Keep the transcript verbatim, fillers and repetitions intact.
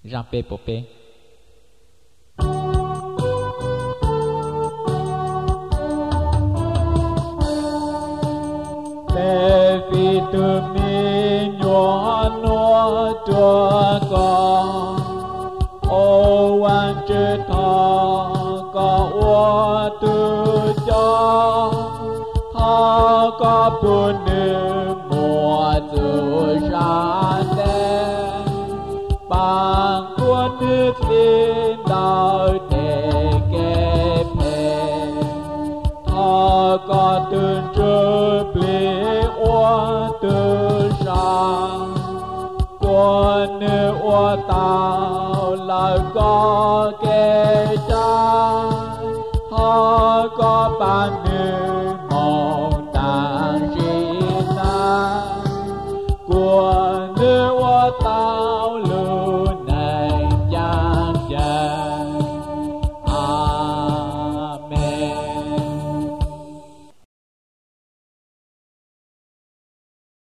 ra pe po pe để vì từ mi nhỏ nó chúa con ô quan chư thọ có ô tư cho thọ có buồn nữ mùa từ ra đen bằng quân nước thiên đạo để kẹp hè thọ có tương trơ bli ô tư sang quân nữ ô tạo là có kê cha thọ có bàn nữ